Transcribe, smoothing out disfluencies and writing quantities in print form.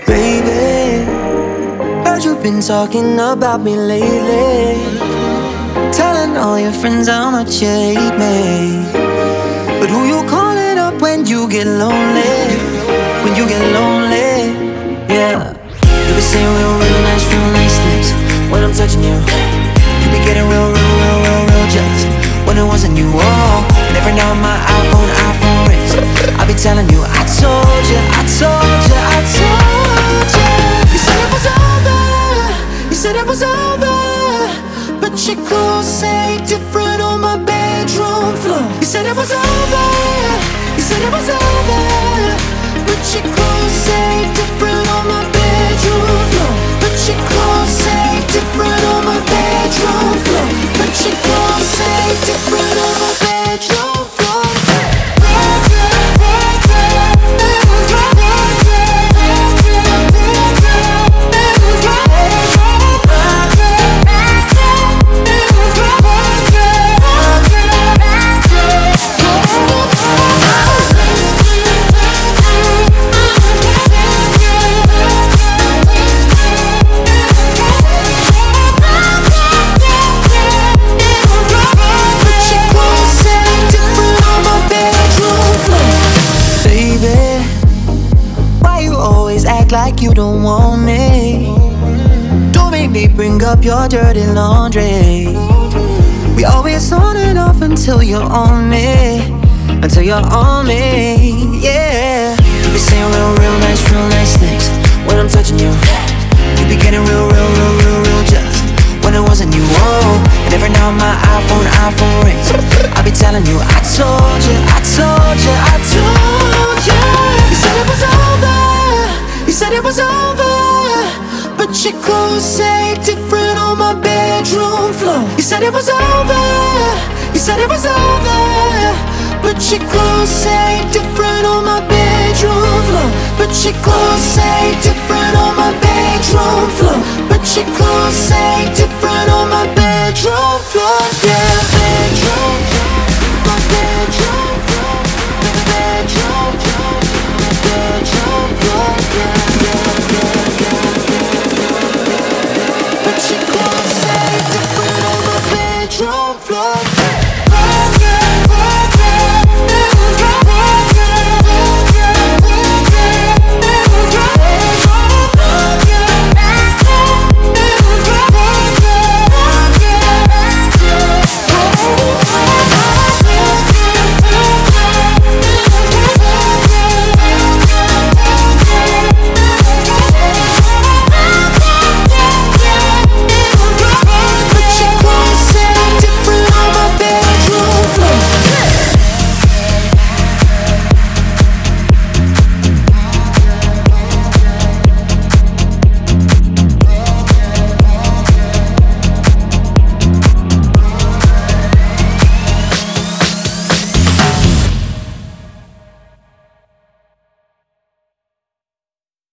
Baby, heard you've been talking about me lately, telling all your friends how much you hate me. But who you calling up when you get lonely? When you get lonely, yeah. You be saying real nice things when I'm touching you. You be getting real jealous when it wasn't you. Oh, and every now my iPhone rings, I be telling you, I told you. You said it was over, but your clothes say different on my bedroom floor. You said it was over, but your clothes say different on my bedroom floor. But your clothes say different on my bedroom floor. But your clothes say different on my bedroom floor. Like you don't want me. Don't make me bring up your dirty laundry. We always on and off until you're on me. Until you're on me, yeah. You be saying real nice things when I'm touching you. You be getting real jealous when it wasn't you. Oh, and every now my iPhone rings, I be telling you, I told you. You said it was over, but your clothes say different on my bedroom floor. You said it was over, but your clothes say different on my bedroom floor. But your clothes say different on my bedroom floor. But your clothes say different on my bedroom floor.